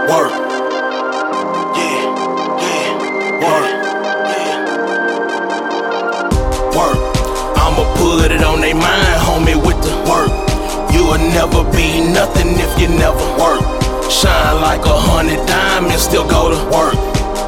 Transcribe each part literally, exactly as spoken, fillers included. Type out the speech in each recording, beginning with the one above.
Work. Yeah, yeah, work. Yeah. Work. I'ma put it on they mind, homie, with the work. You'll never be nothing if you never work. Shine like a hundred diamonds, still go to work.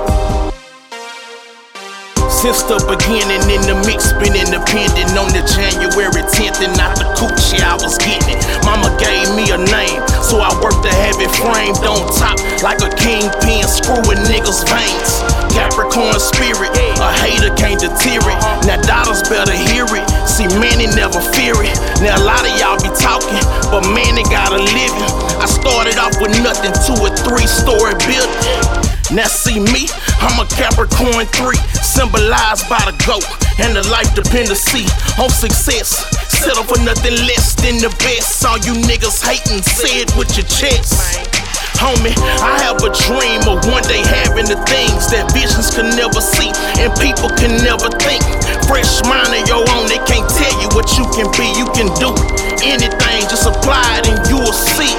Since the beginning in the mix, been independent on the January tenth and not the coochie I was getting it. Mama gave me a name, so I worked to have it framed on top like a kingpin screwing niggas' veins. Capricorn spirit, a hater can't deter it. Now daughters better hear it. See, man, they never fear it. Now a lot of y'all be talking, but man, they gotta live it. I started off with nothing to a three-story building. Now see me, I'm a Capricorn three, symbolized by the GOAT and the life dependency on success. Settle for nothing less than the best. All you niggas hating, say it with your chest. Homie, I have a dream of one day having the things that visions can never see and people can never think. Fresh mind of your own, they can't tell you what you can be. You can do anything, just apply it and you will see.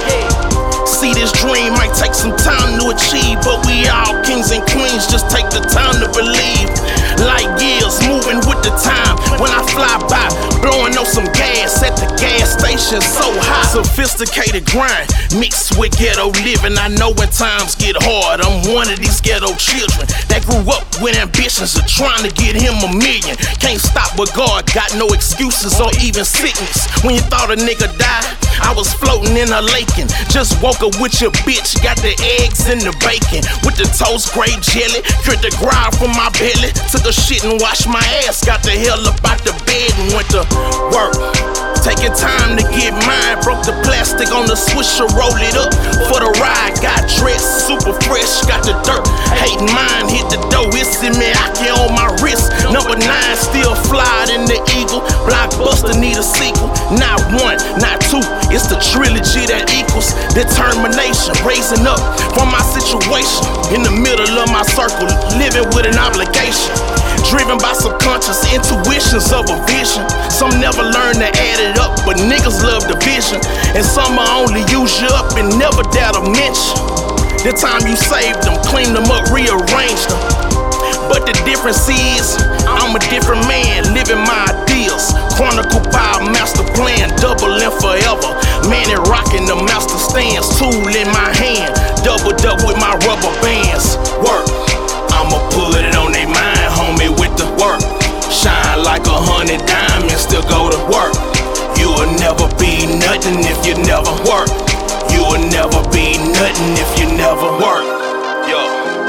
See, this dream might take some time to achieve, but we all kings and queens, just take the time to believe. Like years moving with the time. When I fly by, blowing on some gas at the gas station, so high. Sophisticated grind mixed with ghetto living. I know when times get hard, I'm one of these ghetto children that grew up with ambitions of trying to get him a million. Can't stop with God, got no excuses or even sickness. When you thought a nigga died, I was floating in a lake and just woke up with your bitch. Got the eggs and the bacon with the toast grade jelly. Cured the ground from my belly. Took a shit and washed my ass. Got the hell up out the bed and went to work. Taking time to get mine. Broke the plastic on the swisher, roll it up for the ride. Got dressed super fresh, got the dirt. Hating mine, hit the dough. It's in me, I can on my wrist. Number nine still flying in the Eagle. Blockbuster need a sequel. Not one, not two. It's the trilogy that equals determination. Raising up from my situation in the middle of my circle, living with an obligation. Driven by subconscious intuitions of a vision. Some never learn to add it up, but niggas love division. And some will only use you up and never dare to mention the time you saved them, cleaned them up, rearranged them. But the difference is, I'm a different man, living my ideals. Chronicle by a master plan, doubling forever. Man, it rocking the master stance, tool in my hand, doubled up with my rubber bands. Work, I'ma pull it on they mind, homie, with the work. Shine like a hundred diamonds, still go to work. You will never be nothing if you never work. You will never be nothing if you never work. Yo,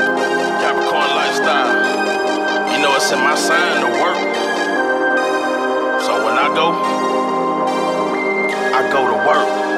Capricorn lifestyle. You know it's in my sign to work. So when I go, I go to work.